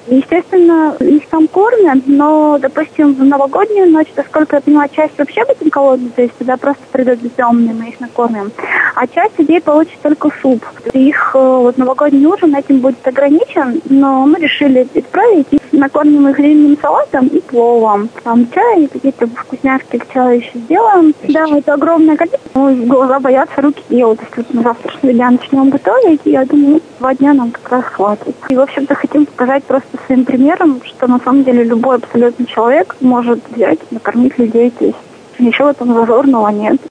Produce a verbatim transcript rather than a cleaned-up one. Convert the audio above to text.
Естественно, их там кормят, но, допустим, в новогоднюю ночь, насколько я понимаю, часть вообще будет голодной, то есть туда просто придут темные, мы их накормим. А часть людей получит только суп. Их вот новогодний ужин этим будет ограничен, но мы решили исправить и накормим их зеленым салатом и пловом. Там чай и какие-то вкусняшки к чаю еще сделаем. Да, это огромное количество. Ну, глаза боятся, руки делают. Если вот на завтрашний день начнем готовить, я думаю, два дня нам как раз хватит. И, в общем-то, хотим показать просто своим примером, что на самом деле любой абсолютно человек может взять, накормить людей. То есть ничего там зазорного нет.